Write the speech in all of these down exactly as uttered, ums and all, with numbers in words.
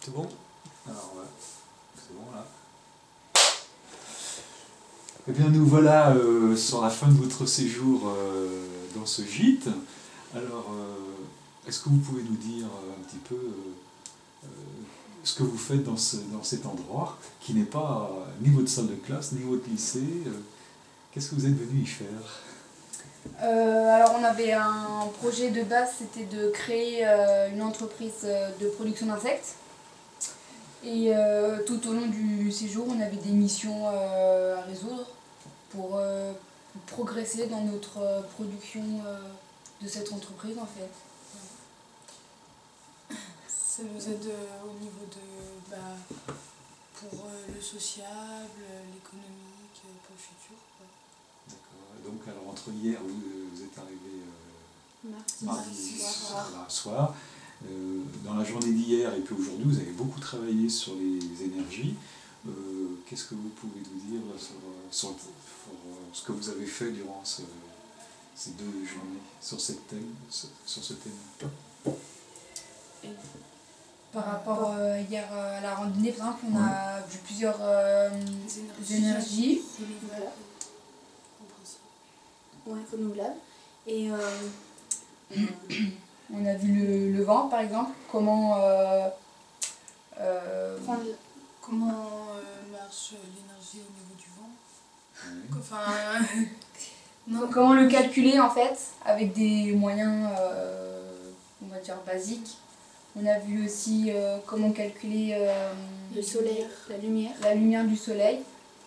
C'est bon? Alors ouais, c'est bon là. Eh bien nous voilà euh, sur la fin de votre séjour euh, dans ce gîte. Alors euh, est-ce que vous pouvez nous dire euh, un petit peu euh, euh, ce que vous faites dans, ce, dans cet endroit qui n'est pas euh, ni votre salle de classe, ni votre lycée euh, qu'est-ce que vous êtes venu y faire? Euh, alors on avait un projet de base, c'était de créer euh, une entreprise euh, de production d'insectes. Et euh, tout au long du séjour, on avait des missions euh, à résoudre pour, euh, pour progresser dans notre euh, production euh, de cette entreprise en fait. Ça nous aide euh, au niveau de bah, pour euh, le sociable, l'économique, euh, pour le futur. Quoi. D'accord. Donc alors entre hier, vous, vous êtes arrivé euh, Mardi, mardi soir. soir. soir. Euh, dans la journée d'hier et puis aujourd'hui, vous avez beaucoup travaillé sur les énergies. Euh, Qu'est-ce que vous pouvez nous dire sur, sur, sur ce que vous avez fait durant ce, ces deux journées sur, cette thème, sur ce thème? Et par rapport euh, hier à la randonnée, par exemple, on a vu plusieurs euh, énergies, énergies. Renouvelables. Ouais, renouvelable. Et euh, On a vu le, le vent par exemple, comment euh, euh, prendre Comment euh, marche l'énergie au niveau du vent? Oui. Enfin, non. comment le calculer en fait avec des moyens euh, on va dire basiques. On a vu aussi euh, comment calculer euh, le soleil, la lumière. la lumière du soleil.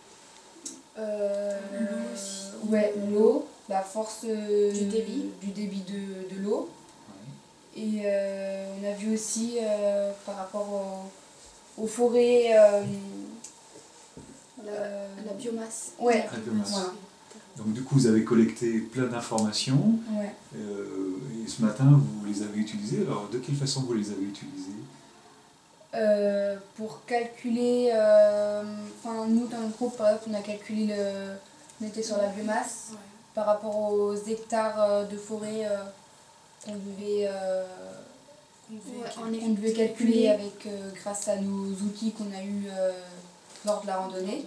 Euh, L'eau aussi. Ouais, l'eau, la force euh, Du débit. du débit de, de l'eau. Oui. Et euh, on a vu aussi euh, par rapport aux, aux forêts. Euh, La, euh, la biomasse. Ouais, La biomasse. voilà. Donc du coup, vous avez collecté plein d'informations Ouais. euh, et ce matin, vous les avez utilisées. Alors de quelle façon vous les avez utilisées? Euh, pour calculer, euh, enfin nous dans le groupe par exemple on a calculé le, on était sur la biomasse Ouais. par rapport aux hectares euh, de forêt euh, qu'on devait, euh, Qu'on devait Ouais, calculer. en effet. qu'on devait calculer avec euh, grâce à nos outils qu'on a eu euh, lors de la randonnée.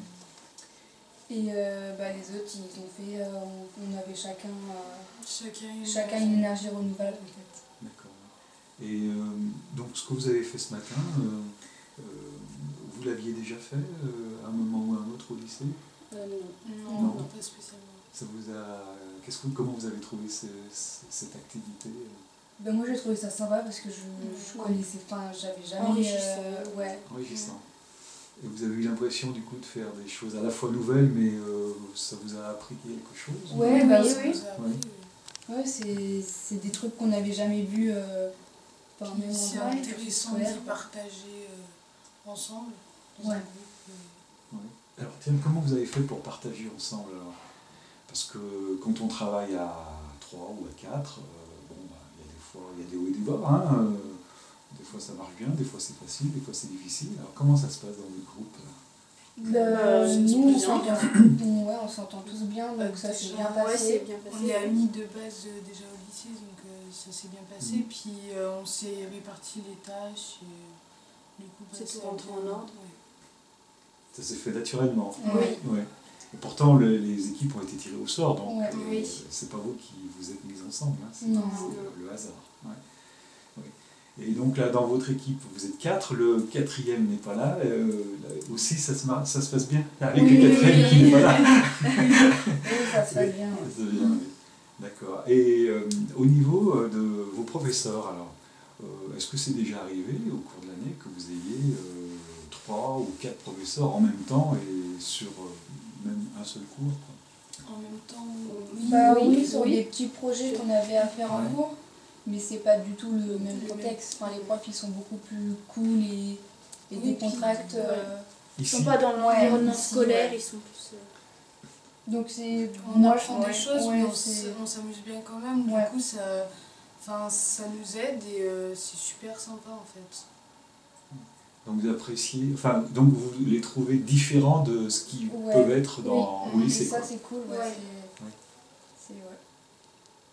Et euh, bah, les autres ils ont fait, euh, on, on avait chacun, euh, Chacun une, chacun une énergie renouvelable en fait. D'accord. Et euh, donc ce que vous avez fait ce matin, euh, euh, vous l'aviez déjà fait euh, à un moment ou à un autre au lycée? Euh, non. Non, Non. non, pas spécialement. Ça vous a, qu'est-ce que, comment vous avez trouvé ce, ce- cette activité? Ben moi j'ai trouvé ça sympa parce que je, je Ouais. connaissais, enfin j'avais jamais. Enrichissant. euh, ouais. Enrichissant. Et vous avez eu l'impression du coup de faire des choses à la fois nouvelles, mais euh, ça vous a appris quelque chose? Ouais, bah Ça oui, nous a appris, Ouais. Ouais, c'est, c'est des trucs qu'on n'avait jamais vus euh, par Puis même c'est endroit. intéressant scolaire. d'y partager euh, ensemble dans Ouais. un groupe. euh. Ouais. Alors tiens, comment vous avez fait pour partager ensemble alors? Parce que quand on travaille à trois ou à quatre, euh, bon, bah, il y a des fois, il y a des hauts et des bas. Hein, euh, des fois ça marche bien, des fois c'est facile, des fois c'est difficile. Alors comment ça se passe dans le groupe? Bah, Euh, ça se nous, on passe bien. s'entend, on- ouais, on s'entend tous bien, donc Euh, ça s'est déjà, bien Ouais, c'est passé. bien On passé. est amis de base euh, déjà au lycée, donc euh, ça s'est bien passé. Mhm. Puis euh, on s'est réparti les tâches. Et, du coup, bah, C'est ça tout a rentré bien- en ordre. ouais. Ça s'est fait naturellement. Ouais. Ouais. Et pourtant, le- les équipes ont été tirées au sort, donc Ouais. euh, Oui. c'est pas vous qui vous êtes mis ensemble, hein, c'est Non. c'est le hasard. Ouais. Ouais. Et donc là, dans votre équipe, vous êtes quatre, le quatrième n'est pas là, euh, là aussi ça se, mar- ça se passe bien avec Oui, le quatrième oui, qui oui. n'est pas là. Oui, ça se passe Oui, bien. ouais. ça se passe bien, oui. D'accord. Et euh, au niveau euh, de vos professeurs, alors, euh, est-ce que c'est déjà arrivé au cours de l'année que vous ayez euh, trois ou quatre professeurs en même temps et sur euh, même un seul cours, quoi? En même temps, Bah oui, oui, sur oui. des petits projets qu'on avait à faire en Ouais. cours, mais c'est pas du tout le même Le contexte. Enfin, les profs ils sont beaucoup plus cool et, et Oui, décontractent. puis, euh, Ils Ici, sont pas dans Ouais, l'environnement ici, scolaire, ouais. ils sont plus. euh, donc c'est. on moi, apprend ouais, des choses, ouais, mais on c'est- s- on s'amuse bien quand même. Du Ouais. coup, ça, enfin, ça nous aide et euh, c'est super sympa en fait. donc vous appréciez, enfin, donc vous les trouvez différents de ce qui Ouais. peuvent être dans, Oui, au et lycée, ça quoi. c'est cool. Ouais, Ouais. c'est- Ouais. c'est- ouais.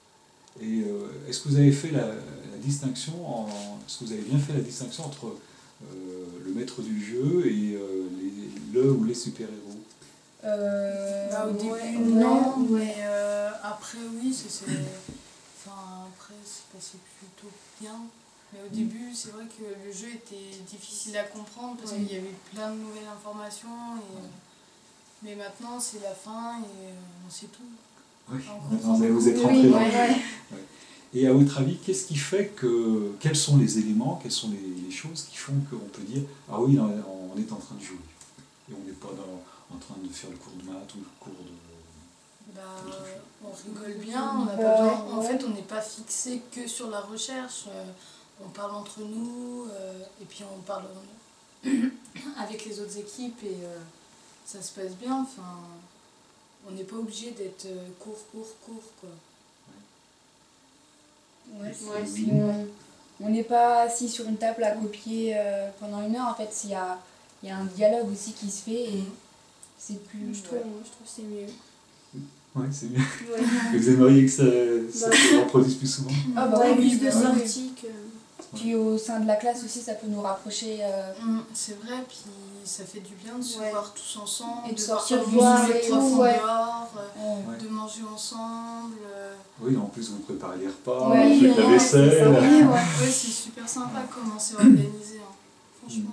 Et euh, est-ce que vous avez fait la, la distinction, en, est-ce que vous avez bien fait la distinction entre euh, le maître du jeu et euh, les, le ou les super-héros? Euh, Bah, au début, ouais, non, ouais. mais euh, après, oui, ça s'est. Enfin, après, c'est passé plutôt bien. Mais au début, c'est vrai que le jeu était difficile à comprendre parce Ouais. qu'il y avait plein de nouvelles informations. Et, euh, mais maintenant, c'est la fin et euh, on sait tout. Oui, On maintenant comprend vous êtes beaucoup. rentré Oui, dans le ouais, jeu. ouais. Ouais. Et à votre avis, qu'est-ce qui fait que. Quels sont les éléments, quelles sont les, les choses qui font qu'on peut dire ah oui, on on est en train de jouer et on n'est pas dans- en train de faire le cours de maths ou le cours de. Bah, on rigole bien, on n'a Ouais, pas besoin- en ouais. fait on n'est pas fixé que sur la recherche, euh, on parle entre nous euh, et puis on parle avec les autres équipes et euh, ça se passe bien, enfin, on n'est pas obligé d'être euh, court, court, court quoi. Ouais, Ouais, c'est- c'est- on- on n'est pas assis sur une table à copier euh, pendant une heure. En fait, il y a, il y a un dialogue aussi qui se fait et c'est plus. Je trouve, moi, je trouve que c'est mieux. Ouais, c'est bien. Ouais. Et vous aimeriez que ça, ça Bah, se reproduise plus souvent? Ah bah Ouais, oui, plus de bah oui. sorties que... Puis au sein de la classe aussi, ça peut nous rapprocher. euh, Mm, c'est vrai, puis ça fait du bien de se Ouais. voir tous ensemble, Et de de sortir voir voir le et prof tout, en ouais. dehors, euh, euh, Ouais. de manger ensemble. euh. Oui, en plus vous préparez les repas, Ouais, vous faites la ouais, vaisselle. c'est ça, ouais, ouais. Ouais, c'est super sympa comment c'est organisé, hein. Franchement.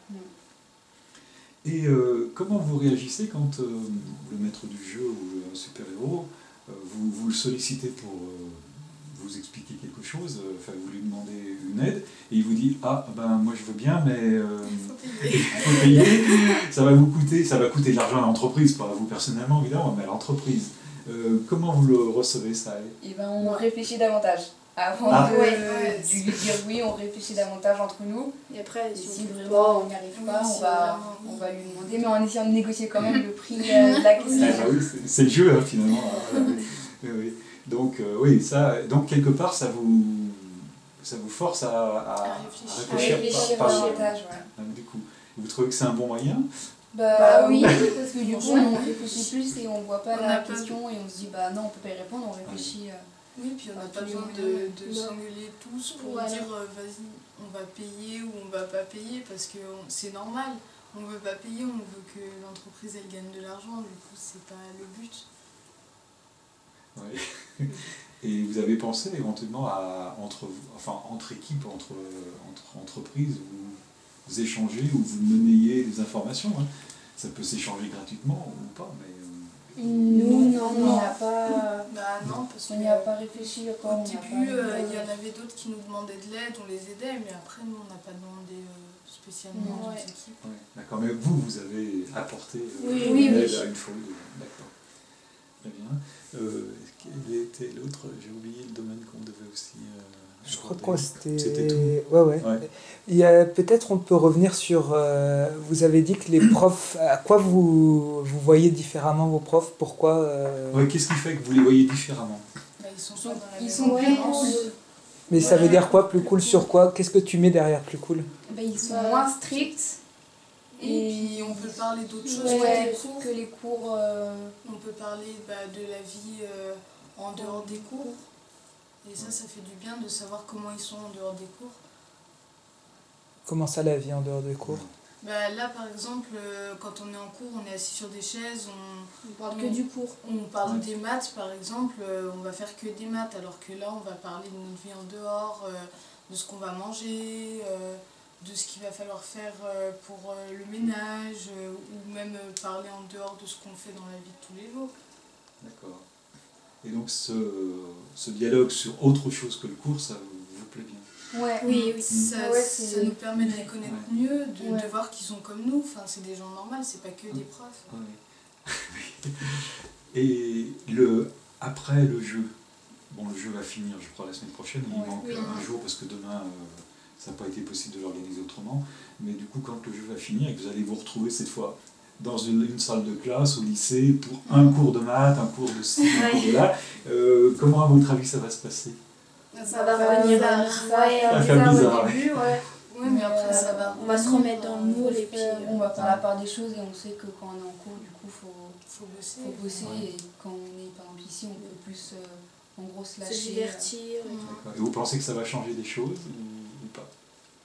Et euh, comment vous réagissez quand euh, le maître du jeu ou un super-héros, euh, vous, vous le sollicitez pour euh, vous expliquer quelque chose, euh, enfin vous lui demandez une aide, et il vous dit ah ben moi je veux bien mais euh, Il faut payer. il faut payer, ça va vous coûter, ça va coûter de l'argent à l'entreprise, pas à vous personnellement évidemment, mais à l'entreprise. Euh, comment vous le recevez ça? Et ben on réfléchit davantage. Avant Ah. de, Ouais, ouais. de lui dire oui, on réfléchit davantage entre nous. Et après, Et si, si on peut vraiment pas... on n'y arrive Oui, pas, on si va, vraiment, oui. on va lui demander, mais en essayant de négocier quand même le prix euh, de la Ah, question. bah oui, c'est- c'est le jeu hein, finalement. Voilà, oui. Oui, oui. Donc euh, oui, ça, donc quelque part ça vous, ça vous force à, à, À à réfléchir. À réfléchir par- par- davantage, ouais. donc, du coup, vous trouvez que c'est un bon moyen? Bah, Bah oui, oui. parce que du coup Franchement, on réfléchit plus et on voit pas on la a pas- question et on se dit bah non on peut pas y répondre, on réfléchit. euh, Oui, puis on n'a Ah, pas tous les besoin de, moyens. de Non. s'engueuler tous pour Voilà. dire euh, vas-y, on va payer ou on va pas payer parce que on- c'est normal. On veut pas payer, on veut que l'entreprise elle gagne de l'argent, du coup c'est pas le but. Ouais. Et vous avez pensé éventuellement à entre vous, enfin entre équipes, entre, entre entreprises, vous, vous échangez ou vous monnayez des informations. Hein. Ça peut s'échanger gratuitement ou pas, mais euh, Nous, non, on non. n'a pas, Bah non, parce on que n'y a pas réfléchi encore. au on n'a début pas- euh, il y en avait d'autres qui nous demandaient de l'aide, on les aidait, mais après nous on n'a pas demandé euh, spécialement Ouais. aux équipes. ouais, d'accord. Mais vous, vous avez apporté euh, Oui, une oui, aide oui. à une fois ou deux. D'accord. Très bien. Euh, quel était l'autre? J'ai oublié le domaine qu'on devait aussi. Euh, Je crois aborder. que c'était. C'était tout. Ouais, ouais. Ouais. Il y a peut-être on peut revenir sur. euh, vous avez dit que les profs. À quoi vous, vous voyez différemment vos profs? Pourquoi euh, Ouais, qu'est-ce qui fait que vous les voyez différemment? Bah, ils sont Ils sont- pas dans la ils même sont plus ambiance. cool. Mais ça Ouais. veut dire quoi? Plus cool sur quoi? Qu'est-ce que tu mets derrière plus cool? Bah, ils sont Bah, moins stricts Et puis on peut parler d'autres choses ouais, que des cours. que les cours. euh, On peut parler bah, de la vie euh, en dehors des cours. Et ça, ça fait du bien de savoir comment ils sont en dehors des cours. Comment ça la vie en dehors des cours? Bah, là, par exemple, euh, quand on est en cours, on est assis sur des chaises, on, On parle que du cours. on parle Ouais. des maths, par exemple, euh, on va faire que des maths, alors que là, on va parler de notre vie en dehors, euh, de ce qu'on va manger, euh, de ce qu'il va falloir faire euh, pour euh, le ménage, euh, ou même euh, parler en dehors de ce qu'on fait dans la vie de tous les jours. D'accord. Et donc ce, ce dialogue sur autre chose que le cours, ça vous, vous plaît bien? Ouais. Oui, oui. Ça, Ouais, ça c'est- nous permet de les connaître mieux, de, Ouais. de voir qu'ils sont comme nous. Enfin, c'est des gens normaux, c'est pas que des profs. Oui. Et le, après le jeu, bon le jeu va finir je crois la semaine prochaine, il Ouais. manque Oui. un jour parce que demain euh, ça n'a pas été possible de l'organiser autrement, mais du coup quand le jeu va finir et que vous allez vous retrouver cette fois dans une, une salle de classe au lycée pour un cours de maths, un cours de ci, un Ouais. cours de là, euh, comment à votre avis ça va se passer? Ça va revenir ça, à- ça va ouais, faire Ça va faire bizarre bizarre, au ouais. début, ouais. Oui, mais après, ça va. On va se remettre dans le moule et puis... Euh, euh, on va faire la part des choses et on sait que quand on est en cours, du coup, faut, Faut bosser. faut bosser Ouais. et quand on est par exemple ici, on peut plus euh, en gros se se lâcher. divertir. et Mm. tout. Et vous pensez que ça va changer des choses ou, ou pas?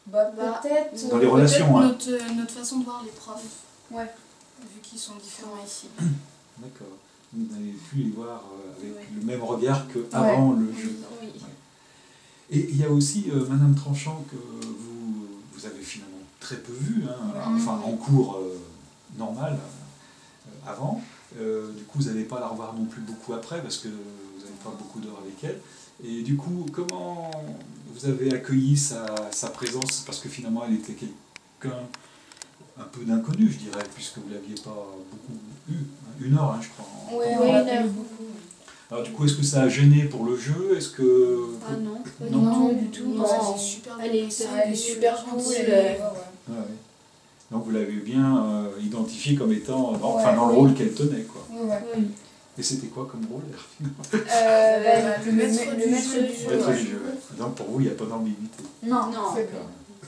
Bah, Bah, peut-être. Dans les euh, relations, Peut-être hein. notre, euh, notre façon de voir les profs, Ouais. vu qu'ils sont différents ici. D'accord. Vous n'avez pu les voir euh, avec Ouais. le même regard qu'avant le jeu. Oui. Et il y a aussi euh, Madame Tranchant que vous, vous avez finalement très peu vu, hein, Ouais. enfin en cours euh, normal euh, avant. Euh, du coup, vous n'allez pas la revoir non plus beaucoup après parce que vous n'avez pas beaucoup d'heures avec elle. Et du coup, comment vous avez accueilli sa, sa présence? Parce que finalement, elle était quelqu'un un peu d'inconnu, je dirais, puisque vous ne l'aviez pas beaucoup eu. Une heure, hein, je crois. en- Ouais, en- on Ouais, l'a une pas eu heure. beaucoup. Alors du coup, est-ce que ça a gêné pour le jeu? Est-ce que... Ah non, pas Non. Non, du du tout. tout. Non, ça Non. s'est super Elle bien est- passé, elle est super super cool, gentille. elle- Ouais, ouais. Ouais, ouais. Donc vous l'avez bien euh, identifié comme étant dans, enfin, Ouais, dans le oui. rôle qu'elle tenait, quoi. Ouais, ouais. Oui. Et c'était quoi comme rôle? Euh, bah, le maître le du maître jeu. du jeu. Maître ouais. du jeu, ouais. Donc pour vous, il n'y a pas d'ambiguïté. Non, Non. c'est D'accord.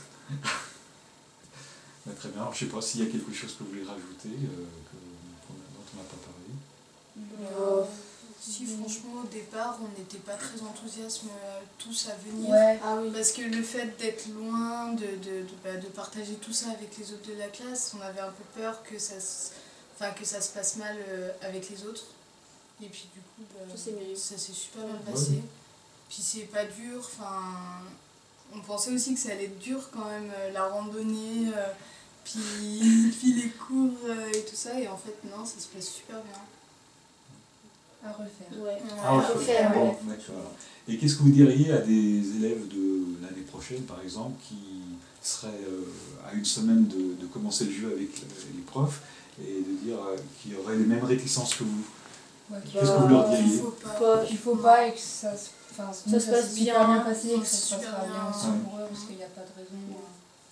Bah, très bien. Alors, je ne sais pas s'il y a quelque chose que vous voulez rajouter, euh, que, qu'on a- dont on n'a pas parlé. Euh, si franchement au départ on n'était pas très enthousiastes euh, tous à venir. Ouais. Ah oui. Parce que le fait d'être loin, de, de, de, bah, de partager tout ça avec les autres de la classe, on avait un peu peur que ça se, enfin, que ça se passe mal euh, avec les autres. Et puis du coup, bah, Ça, c'est mieux. ça s'est super bien passé. Puis c'est pas dur, enfin, on pensait aussi que ça allait être dur quand même, euh, la randonnée, euh, puis, puis les cours euh, et tout ça. Et en fait non, ça se passe super bien. À refaire. Ouais. Ah, Ouais, ouais, à faut- refaire, bon, ouais. d'accord. Et qu'est-ce que vous diriez à des élèves de l'année prochaine, par exemple, qui seraient euh, à une semaine de, de commencer le jeu avec euh, les profs et de dire euh, qu'ils auraient les mêmes réticences que vous? Ouais, qu'il Qu'est-ce faut- que vous leur Il diriez? faut pas. Pas- qu'il faut pas et que ça se, enfin, Ça nous, se passe s'est super bien. bien passé et que ça se Super passera bien. bien aussi Ouais. pour eux parce qu'il n'y a pas de raison. euh,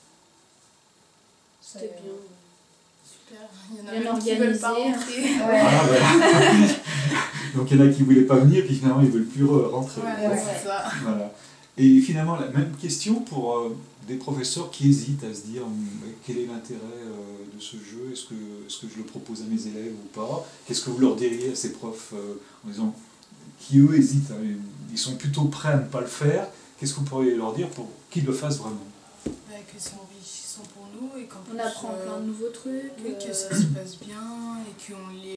ça- C'était bien. Super. Il y en a Bien même qui veulent pas organisé. rentrer. Ouais. Ah, voilà. Donc il y en a qui ne voulaient pas venir, puis finalement ils ne veulent plus re- rentrer. Ouais, Ouais. c'est ça. Voilà. Et finalement, la même question pour euh, des professeurs qui hésitent à se dire hum, quel est l'intérêt euh, de ce jeu, est-ce que, est-ce que je le propose à mes élèves ou pas? Qu'est-ce que vous leur diriez à ces profs euh, en disant, qui eux hésitent, hein, ils sont plutôt prêts à ne pas le faire, qu'est-ce que vous pourriez leur dire pour qu'ils le fassent vraiment? Bah, que c'est enrichissant pour nous et qu'en On plus, apprend euh, plein de nouveaux trucs. oui, que euh, ça se passe bien et qu'on les